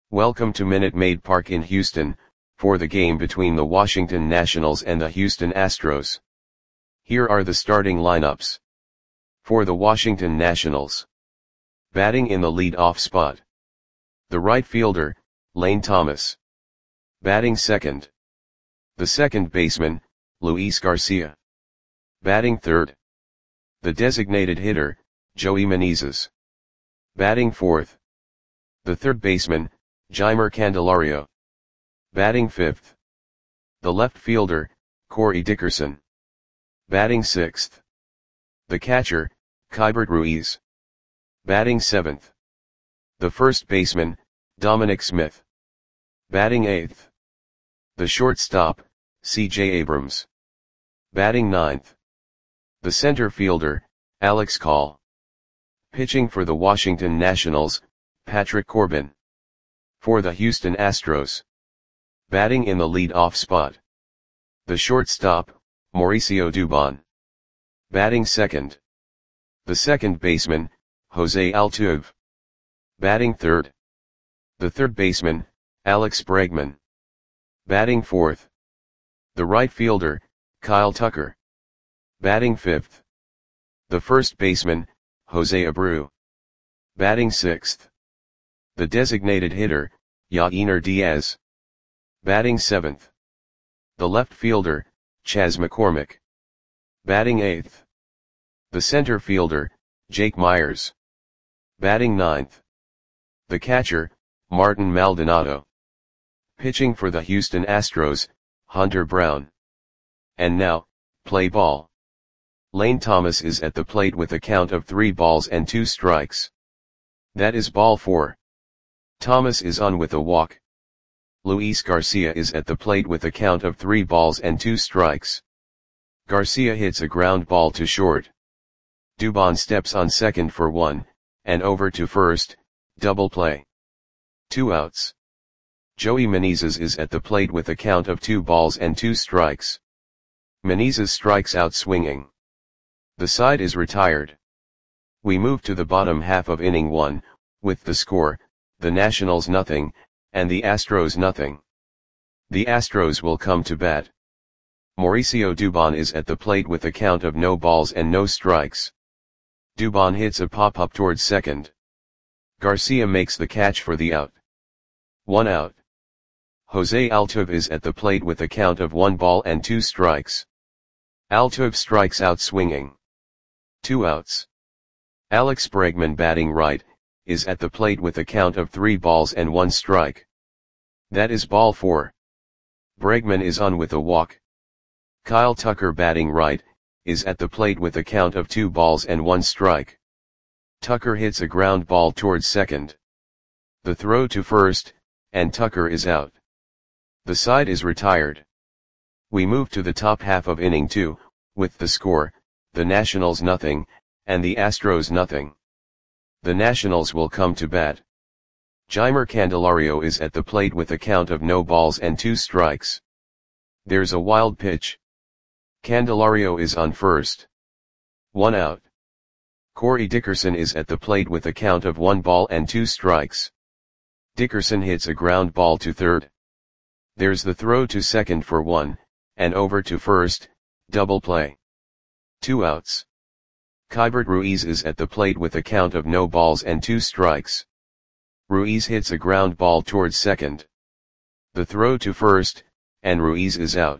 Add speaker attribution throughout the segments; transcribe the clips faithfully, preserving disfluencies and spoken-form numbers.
Speaker 1: Welcome to Minute Maid Park in Houston, for the game between the Washington Nationals and the Houston Astros. Here are the starting lineups. For the Washington Nationals. Batting in the lead-off spot. The right fielder, Lane Thomas. Batting second. The second baseman, Luis Garcia. Batting third. The designated hitter, Joey Meneses. Batting fourth. The third baseman, Jeimer Candelario. Batting fifth. The left fielder, Corey Dickerson. Batting sixth. The catcher, Keibert Ruiz. Batting seventh. The first baseman, Dominic Smith. Batting eighth. The shortstop, C J Abrams. Batting ninth. The center fielder, Alex Call. Pitching for the Washington Nationals, Patrick Corbin. For the Houston Astros. Batting in the lead-off spot. The shortstop, Mauricio Dubon. Batting second. The second baseman, Jose Altuve. Batting third. The third baseman, Alex Bregman. Batting fourth. The right fielder, Kyle Tucker. Batting fifth. The first baseman, Jose Abreu. Batting sixth. The designated hitter, Yainer Diaz. Batting seventh. The left fielder, Chas McCormick. Batting eighth. The center fielder, Jake Meyers. Batting ninth. The catcher, Martin Maldonado. Pitching for the Houston Astros, Hunter Brown. And now, play ball. Lane Thomas is at the plate with a count of three balls and two strikes. That is ball four. Thomas is on with a walk. Luis Garcia is at the plate with a count of three balls and two strikes. Garcia hits a ground ball to short. Dubon steps on second for one, and over to first, double play. Two outs. Joey Meneses is at the plate with a count of two balls and two strikes. Meneses strikes out swinging. The side is retired. We move to the bottom half of inning one, with the score, the Nationals nothing, and the Astros nothing. The Astros will come to bat. Mauricio Dubon is at the plate with a count of no balls and no strikes. Dubon hits a pop-up towards second. Garcia makes the catch for the out. One out. Jose Altuve is at the plate with a count of one ball and two strikes. Altuve strikes out swinging. Two outs. Alex Bregman batting right, is at the plate with a count of three balls and one strike. That is ball four. Bregman is on with a walk. Kyle Tucker batting right, is at the plate with a count of two balls and one strike. Tucker hits a ground ball towards second. The throw to first, and Tucker is out. The side is retired. We move to the top half of inning two, with the score, the Nationals nothing, and the Astros nothing. The Nationals will come to bat. Jeimer Candelario is at the plate with a count of no balls and two strikes. There's a wild pitch. Candelario is on first. One out. Corey Dickerson is at the plate with a count of one ball and two strikes. Dickerson hits a ground ball to third. There's the throw to second for one, and over to first, double play. Two outs. Keibert Ruiz is at the plate with a count of no balls and two strikes. Ruiz hits a ground ball towards second. The throw to first, and Ruiz is out.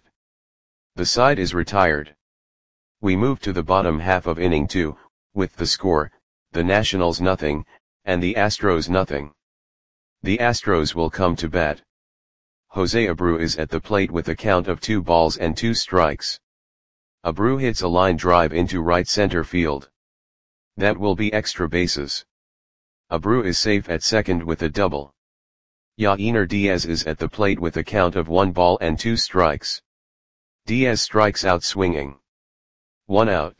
Speaker 1: The side is retired. We move to the bottom half of inning two, with the score, the Nationals nothing, and the Astros nothing. The Astros will come to bat. Jose Abreu is at the plate with a count of two balls and two strikes. Abreu hits a line drive into right center field. That will be extra bases. Abreu is safe at second with a double. Yainer Diaz is at the plate with a count of one ball and two strikes. Diaz strikes out swinging. One out.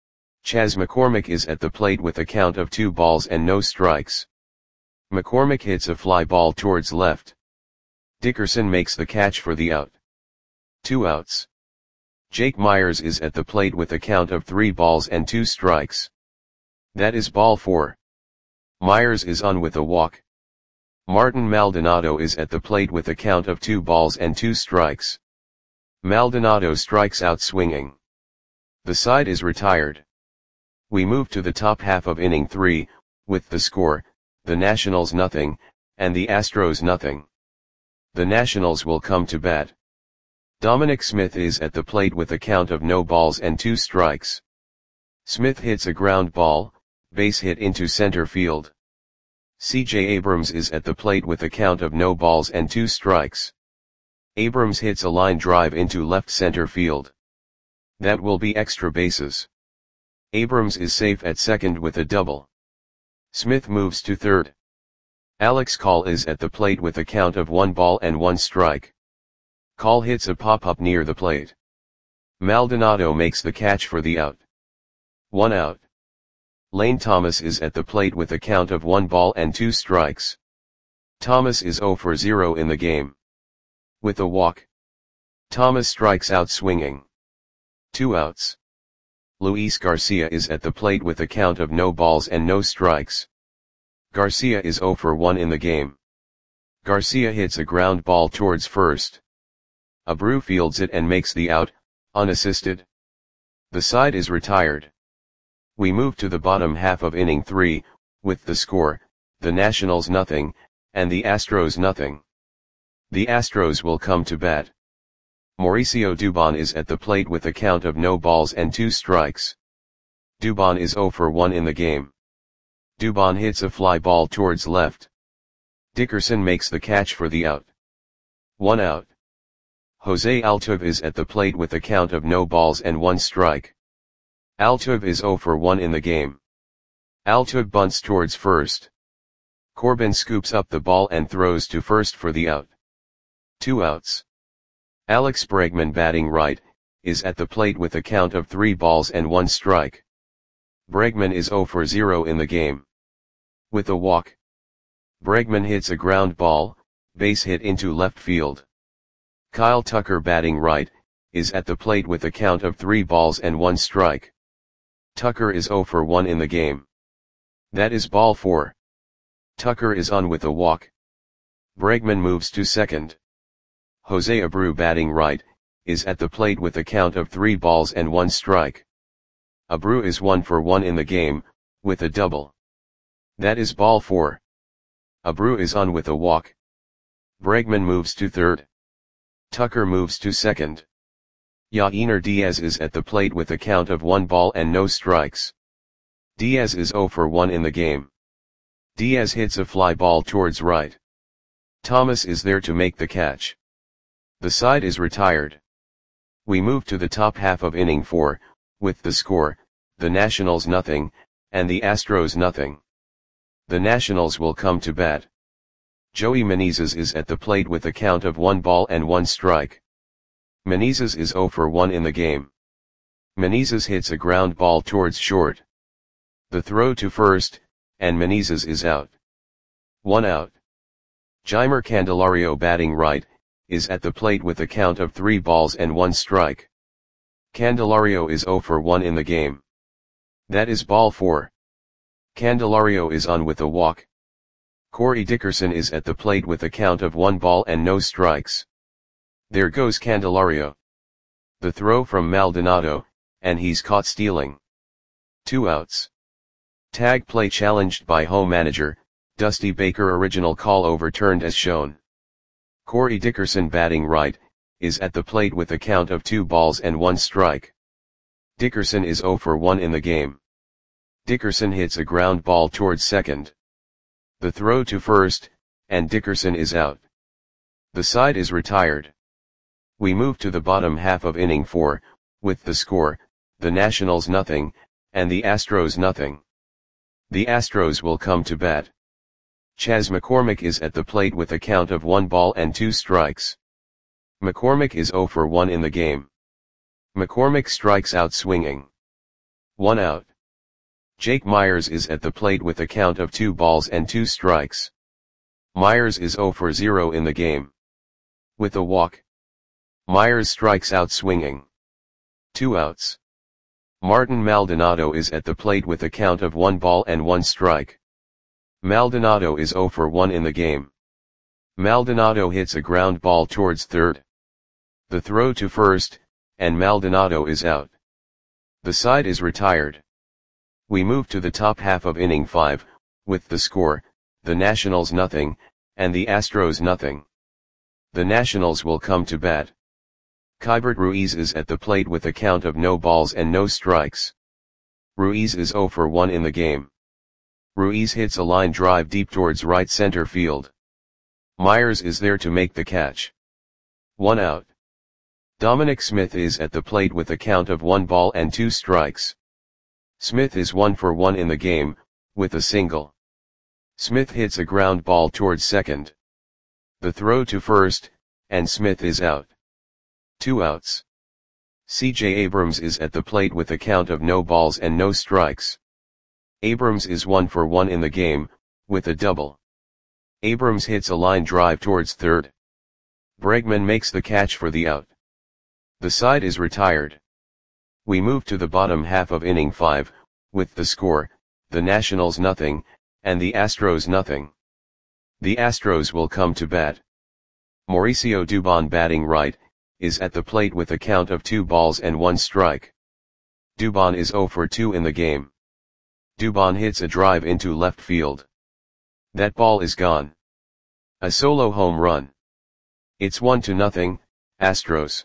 Speaker 1: Chas McCormick is at the plate with a count of two balls and no strikes. McCormick hits a fly ball towards left. Dickerson makes the catch for the out. Two outs. Jake Meyers is at the plate with a count of three balls and two strikes. That is ball four. Meyers is on with a walk. Martin Maldonado is at the plate with a count of two balls and two strikes. Maldonado strikes out swinging. The side is retired. We move to the top half of inning three, with the score, the Nationals nothing, and the Astros nothing. The Nationals will come to bat. Dominic Smith is at the plate with a count of no balls and two strikes. Smith hits a ground ball, base hit into center field. C J Abrams is at the plate with a count of no balls and two strikes. Abrams hits a line drive into left center field. That will be extra bases. Abrams is safe at second with a double. Smith moves to third. Alex Call is at the plate with a count of one ball and one strike. Call hits a pop-up near the plate. Maldonado makes the catch for the out. One out. Lane Thomas is at the plate with a count of one ball and two strikes. Thomas is zero for zero in the game. With a walk. Thomas strikes out swinging. Two outs. Luis Garcia is at the plate with a count of no balls and no strikes. Garcia is zero for one in the game. Garcia hits a ground ball towards first. Abreu fields it and makes the out, unassisted. The side is retired. We move to the bottom half of inning three, with the score, the Nationals nothing, and the Astros nothing. The Astros will come to bat. Mauricio Dubon is at the plate with a count of no balls and two strikes. Dubon is zero for one in the game. Dubon hits a fly ball towards left. Dickerson makes the catch for the out. One out. Jose Altuve is at the plate with a count of no balls and one strike. Altuve is zero for one in the game. Altuve bunts towards first. Corbin scoops up the ball and throws to first for the out. Two outs. Alex Bregman, batting right, is at the plate with a count of three balls and one strike. Bregman is zero for zero in the game. With a walk. Bregman hits a ground ball, base hit into left field. Kyle Tucker, batting right, is at the plate with a count of three balls and one strike. Tucker is zero for one in the game. That is ball four. Tucker is on with a walk. Bregman moves to second. Jose Abreu, batting right, is at the plate with a count of three balls and one strike. Abreu is one for one in the game, with a double. That is ball four. Abreu is on with a walk. Bregman moves to third. Tucker moves to second. Yainer Diaz is at the plate with a count of one ball and no strikes. Diaz is zero for one in the game. Diaz hits a fly ball towards right. Thomas is there to make the catch. The side is retired. We move to the top half of inning four, with the score, the Nationals nothing, and the Astros nothing. The Nationals will come to bat. Joey Menezes is at the plate with a count of one ball and one strike. Menezes is zero for one in the game. Menezes hits a ground ball towards short. The throw to first, and Menezes is out. One out. Jeimer Candelario, batting right, is at the plate with a count of three balls and one strike. Candelario is zero for one in the game. That is ball four. Candelario is on with a walk. Corey Dickerson is at the plate with a count of one ball and no strikes. There goes Candelario. The throw from Maldonado, and he's caught stealing. Two outs. Tag play challenged by home manager, Dusty Baker. Original call overturned as shown. Corey Dickerson, batting right, is at the plate with a count of two balls and one strike. Dickerson is zero for one in the game. Dickerson hits a ground ball towards second. The throw to first, and Dickerson is out. The side is retired. We move to the bottom half of inning four, with the score, the Nationals nothing, and the Astros nothing. The Astros will come to bat. Chas McCormick is at the plate with a count of one ball and two strikes. McCormick is zero for one in the game. McCormick strikes out swinging. One out. Jake Myers is at the plate with a count of two balls and two strikes. Myers is zero for zero in the game. With a walk. Myers strikes out swinging. Two outs. Martin Maldonado is at the plate with a count of one ball and one strike. Maldonado is zero for one in the game. Maldonado hits a ground ball towards third. The throw to first, and Maldonado is out. The side is retired. We move to the top half of inning five, with the score, the Nationals nothing, and the Astros nothing. The Nationals will come to bat. Keibert Ruiz is at the plate with a count of no balls and no strikes. Ruiz is zero for one in the game. Ruiz hits a line drive deep towards right center field. Myers is there to make the catch. One out. Dominic Smith is at the plate with a count of one ball and two strikes. Smith is one for one in the game, with a single. Smith hits a ground ball towards second. The throw to first, and Smith is out. Two outs. C J Abrams is at the plate with a count of no balls and no strikes. Abrams is one for one in the game, with a double. Abrams hits a line drive towards third. Bregman makes the catch for the out. The side is retired. We move to the bottom half of inning five, with the score, the Nationals nothing, and the Astros nothing. The Astros will come to bat. Mauricio Dubon, batting right, is at the plate with a count of two balls and one strike. Dubon is zero for two in the game. Dubon hits a drive into left field. That ball is gone. A solo home run. It's one to nothing, Astros.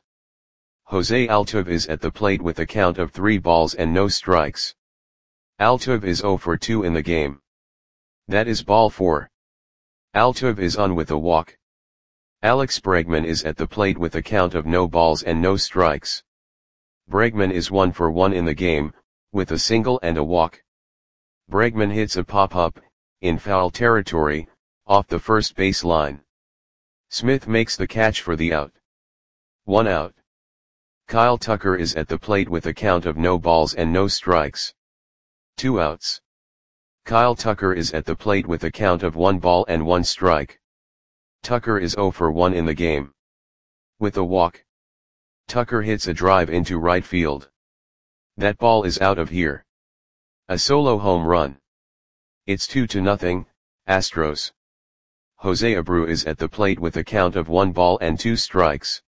Speaker 1: Jose Altuve is at the plate with a count of three balls and no strikes. Altuve is zero for two in the game. That is ball four. Altuve is on with a walk. Alex Bregman is at the plate with a count of no balls and no strikes. Bregman is one for one in the game, with a single and a walk. Bregman hits a pop-up, in foul territory, off the first base line. Smith makes the catch for the out. One out. Kyle Tucker is at the plate with a count of no balls and no strikes. Two outs. Kyle Tucker is at the plate with a count of one ball and one strike. Tucker is zero for one in the game. With a walk. Tucker hits a drive into right field. That ball is out of here. A solo home run. It's two to nothing, Astros. Jose Abreu is at the plate with a count of one ball and two strikes.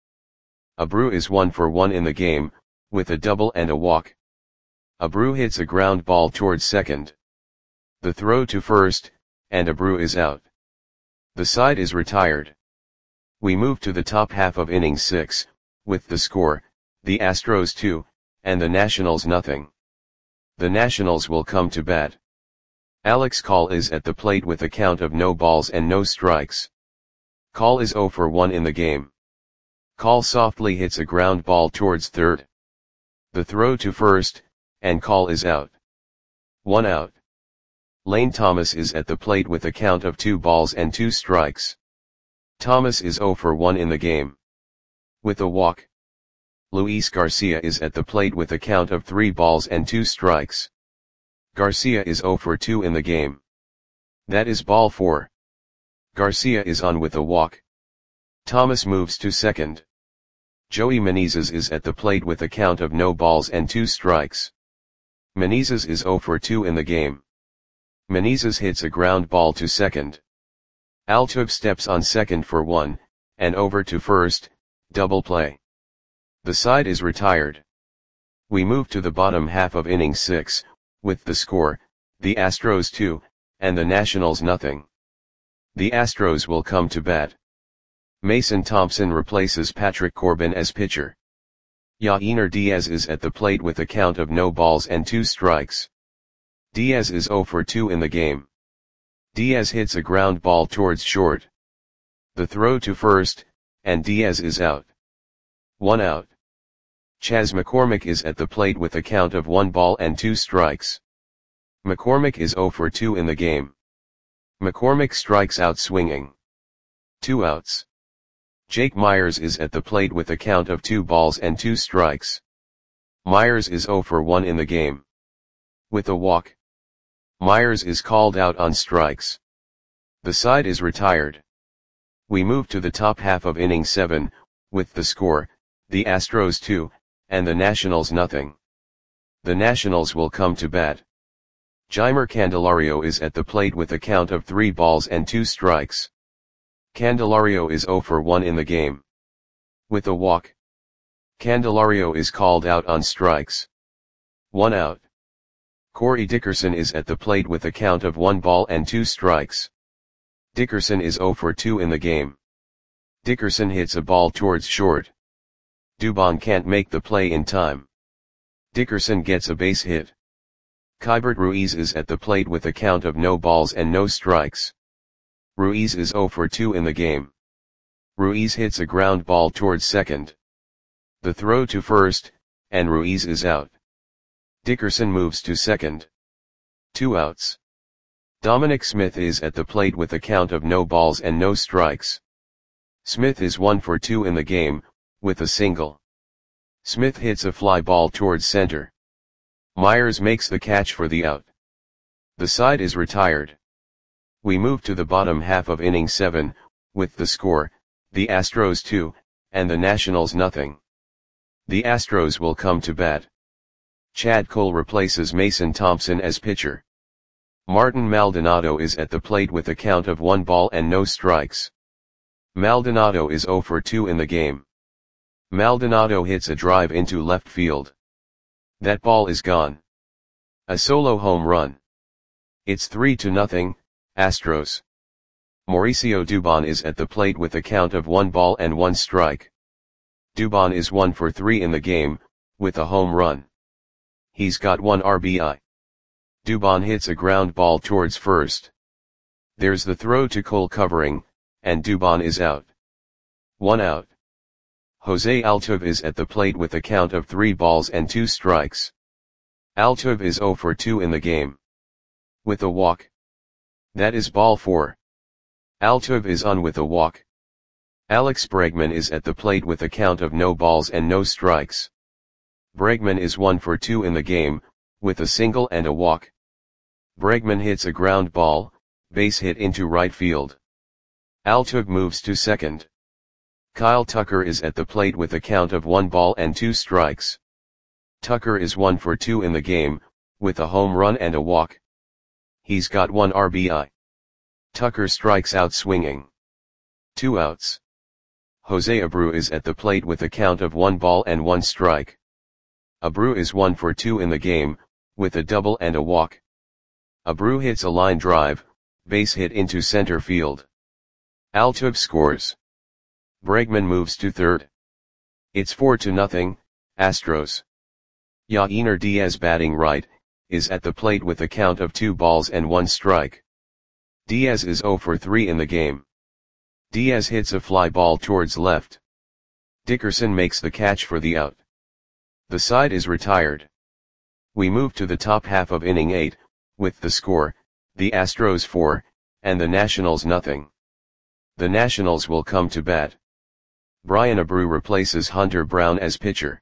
Speaker 1: Abreu is one for one in the game, with a double and a walk. Abreu hits a ground ball towards second. The throw to first, and Abreu is out. The side is retired. We move to the top half of inning six, with the score, the Astros two, and the Nationals nothing. The Nationals will come to bat. Alex Call is at the plate with a count of no balls and no strikes. Call is zero for one in the game. Call softly hits a ground ball towards third. The throw to first, and Call is out. One out. Lane Thomas is at the plate with a count of two balls and two strikes. Thomas is zero for one in the game. With a walk. Luis Garcia is at the plate with a count of three balls and two strikes. Garcia is zero for two in the game. That is ball four. Garcia is on with a walk. Thomas moves to second. Joey Menezes is at the plate with a count of no balls and two strikes. Menezes is zero for two in the game. Menezes hits a ground ball to second. Altuve steps on second for one, and over to first, double play. The side is retired. We move to the bottom half of inning six, with the score, the Astros two, and the Nationals nothing. The Astros will come to bat. Mason Thompson replaces Patrick Corbin as pitcher. Yainer Diaz is at the plate with a count of no balls and two strikes. Diaz is zero for two in the game. Diaz hits a ground ball towards short. The throw to first, and Diaz is out. One out. Chas McCormick is at the plate with a count of one ball and two strikes. McCormick is zero for two in the game. McCormick strikes out swinging. Two outs. Jake Myers is at the plate with a count of two balls and two strikes. Myers is zero for one in the game. With a walk. Myers is called out on strikes. The side is retired. We move to the top half of inning seven, with the score, the Astros two, and the Nationals nothing. The Nationals will come to bat. Jeimer Candelario is at the plate with a count of three balls and two strikes. Candelario is zero for one in the game. With a walk, Candelario is called out on strikes. One out. Corey Dickerson is at the plate with a count of one ball and two strikes. Dickerson is zero for two in the game. Dickerson hits a ball towards short. Dubon can't make the play in time. Dickerson gets a base hit. Keibert Ruiz is at the plate with a count of no balls and no strikes. Ruiz is zero for two in the game. Ruiz hits a ground ball towards second. The throw to first, and Ruiz is out. Dickerson moves to second. Two outs. Dominic Smith is at the plate with a count of no balls and no strikes. Smith is one for two in the game, with a single. Smith hits a fly ball towards center. Myers makes the catch for the out. The side is retired. We move to the bottom half of inning seven, with the score, the Astros two, and the Nationals nothing. The Astros will come to bat. Chad Cole replaces Mason Thompson as pitcher. Martin Maldonado is at the plate with a count of one ball and no strikes. Maldonado is zero for two in the game. Maldonado hits a drive into left field. That ball is gone. A solo home run. It's three to nothing, Astros. Mauricio Dubon is at the plate with a count of one ball and one strike. Dubon is one for three in the game, with a home run. He's got one R B I. Dubon hits a ground ball towards first. There's the throw to Cole covering, and Dubon is out. One out. Jose Altuve is at the plate with a count of three balls and two strikes. Altuve is zero for two in the game. With a walk. That is ball four. Altuve is on with a walk. Alex Bregman is at the plate with a count of no balls and no strikes. Bregman is one for two in the game, with a single and a walk. Bregman hits a ground ball, base hit into right field. Altuve moves to second. Kyle Tucker is at the plate with a count of one ball and two strikes. Tucker is one for two in the game, with a home run and a walk. He's got one R B I. Tucker strikes out swinging. Two outs. Jose Abreu is at the plate with a count of one ball and one strike. Abreu is one for two in the game, with a double and a walk. Abreu hits a line drive, base hit into center field. Altuve scores. Bregman moves to third. It's four to nothing, Astros. Yainer Diaz, batting right, is at the plate with a count of two balls and one strike. Diaz is zero for three in the game. Diaz hits a fly ball towards left. Dickerson makes the catch for the out. The side is retired. We move to the top half of inning eight, with the score, the Astros four, and the Nationals nothing. The Nationals will come to bat. Brian Abreu replaces Hunter Brown as pitcher.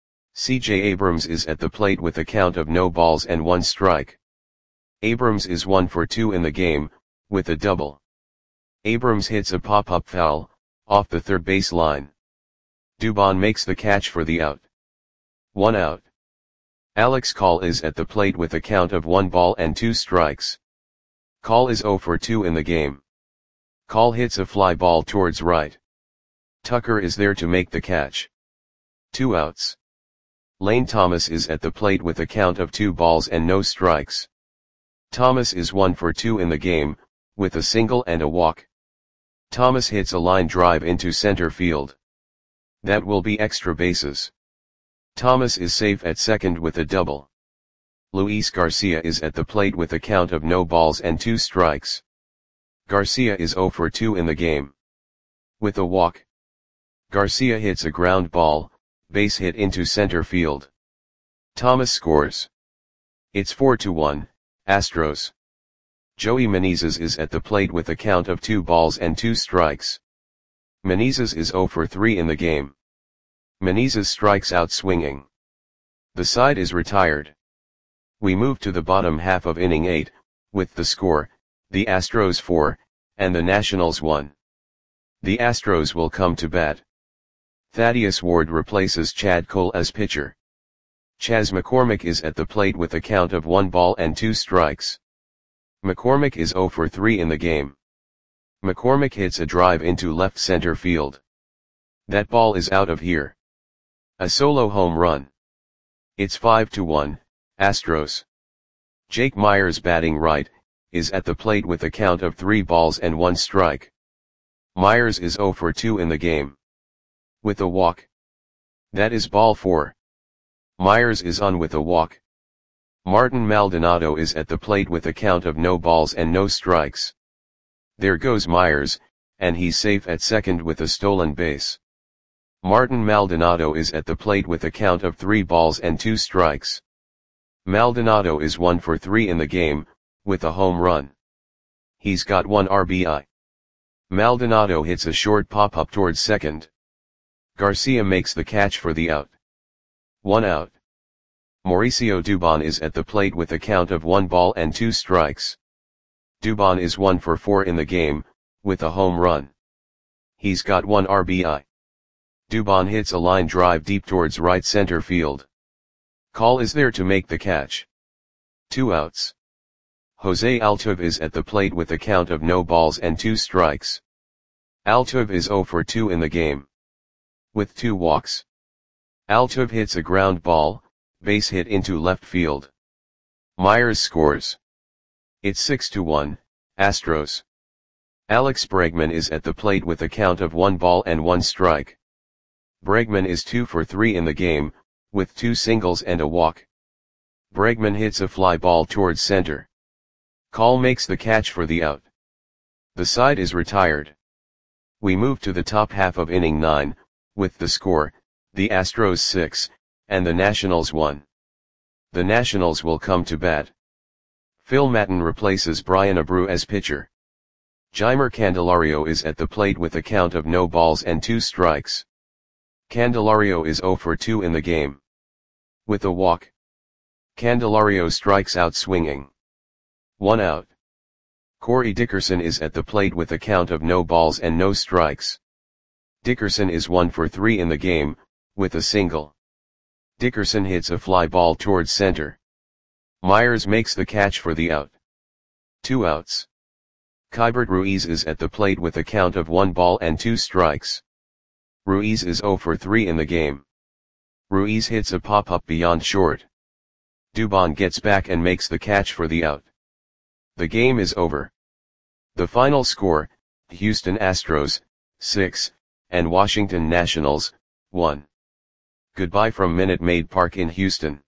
Speaker 1: C J Abrams is at the plate with a count of no balls and one strike. Abrams is one for two in the game, with a double. Abrams hits a pop-up foul, off the third base line. Dubon makes the catch for the out. One out. Alex Call is at the plate with a count of one ball and two strikes. Call is zero for two in the game. Call hits a fly ball towards right. Tucker is there to make the catch. Two outs. Lane Thomas is at the plate with a count of two balls and no strikes. Thomas is one for two in the game, with a single and a walk. Thomas hits a line drive into center field. That will be extra bases. Thomas is safe at second with a double. Luis Garcia is at the plate with a count of no balls and two strikes. Garcia is zero for two in the game. With a walk. Garcia hits a ground ball, base hit into center field. Thomas scores. It's four to one, Astros. Joey Menezes is at the plate with a count of two balls and two strikes. Menezes is zero for three in the game. Menezes strikes out swinging. The side is retired. We move to the bottom half of inning eight, with the score, the Astros four, and the Nationals one. The Astros will come to bat. Thaddeus Ward replaces Chad Cole as pitcher. Chas McCormick is at the plate with a count of one ball and two strikes. McCormick is zero for three in the game. McCormick hits a drive into left center field. That ball is out of here. A solo home run. It's five to one, Astros. Jake Meyers, batting right, is at the plate with a count of three balls and one strike. Meyers is oh for two in the game. With a walk. That is ball four. Meyers is on with a walk. Martin Maldonado is at the plate with a count of no balls and no strikes. There goes Meyers, and he's safe at second with a stolen base. Martin Maldonado is at the plate with a count of three balls and two strikes. Maldonado is one for three in the game, with a home run. He's got one R B I. Maldonado hits a short pop-up towards second. Garcia makes the catch for the out. One out. Mauricio Dubon is at the plate with a count of one ball and two strikes. Dubon is one for four in the game, with a home run. He's got one R B I. Dubon hits a line drive deep towards right center field. Call is there to make the catch. Two outs. Jose Altuve is at the plate with a count of no balls and two strikes. Altuve is oh for two in the game. With two walks. Altuve hits a ground ball, base hit into left field. Meyers scores. It's six to one, Astros. Alex Bregman is at the plate with a count of one ball and one strike. Bregman is two for three in the game, with two singles and a walk. Bregman hits a fly ball towards center. Call makes the catch for the out. The side is retired. We move to the top half of inning nine, with the score, the Astros six, and the Nationals one. The Nationals will come to bat. Phil Maton replaces Brian Abreu as pitcher. Jeimer Candelario is at the plate with a count of no balls and two strikes. Candelario is oh for two in the game. With a walk. Candelario strikes out swinging. One out. Corey Dickerson is at the plate with a count of no balls and no strikes. Dickerson is one for three in the game, with a single. Dickerson hits a fly ball towards center. Meyers makes the catch for the out. Two outs. Keibert Ruiz is at the plate with a count of one ball and two strikes. Ruiz is oh for three in the game. Ruiz hits a pop-up beyond short. Dubon gets back and makes the catch for the out. The game is over. The final score, Houston Astros, six, and Washington Nationals, one. Goodbye from Minute Maid Park in Houston.